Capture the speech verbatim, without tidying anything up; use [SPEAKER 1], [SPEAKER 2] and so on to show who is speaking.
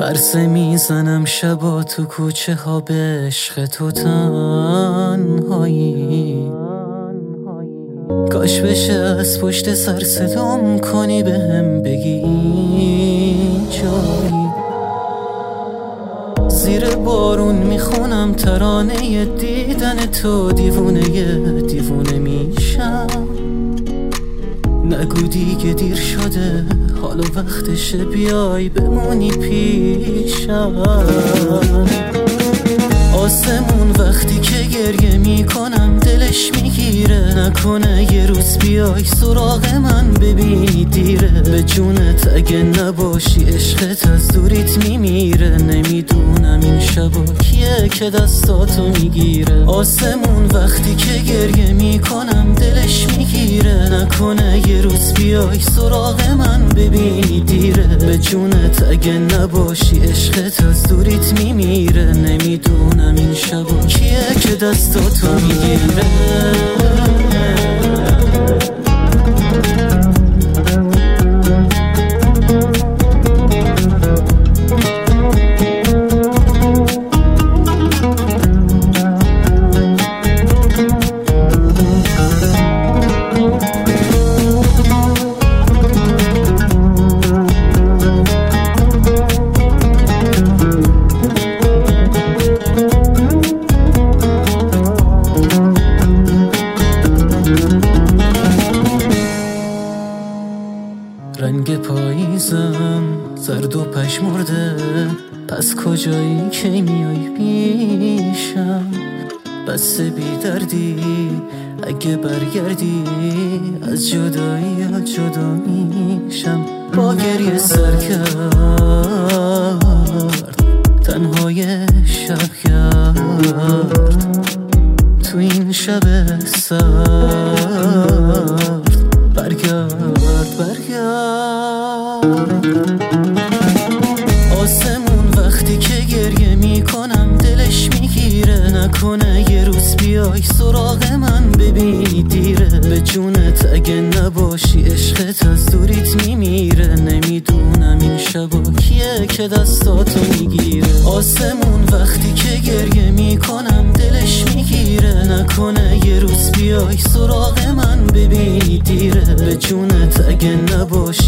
[SPEAKER 1] قرصه میزنم شبا تو کوچه ها به عشق تو تنهایی. کاش بشه از پشت سر صدام کنی به هم بگی جایی. زیر بارون میخونم ترانه دیدن تو، دیوونه دیوونه میشم. نگو دیگه دیر شده، حالا وقتشه بیای بمونی پیشم. آسمون وقتی که گریه میکنم دلش میگیره، نکنه یه روز بیای سراغ من ببینی دیره. به جونت اگه نباشی عشقت از دوریت میمیره. نمیدونم این شبا کیه که دستاتو میگیره. آسمون وقتی که گریه میکنم دلش میگیره، نکنه یه روز بیای سراغ من ببینی دیره. به جونت اگه نباشی عشقت از دوریت میمیره. نمیدونم این شبا کیه که دستاتو میگیره. رنگ پاییزم زرد و پژمرده، پس کجایی که میای پیشم؟ بسته بی دردی اگه برگردی، از جدایی یا جدا میشم. با گریه سر کرد تنهای شب کرد، تو این شب سرد برگرد برگرد. آسمون وقتی که گریه میکنم دلش میگیره، نکنه یه روز بیای سراغ من ببینی دیره. به جونت اگه نباشی عشقت از دوریت میمیره. نمیدونم این شبا کیه که دستاتو میگیره. آسمون وقتی که گریه میکنم دلش میگیره، نکنه یه روز بیای سراغ من ببینی دیره. به جونت اگه نباشی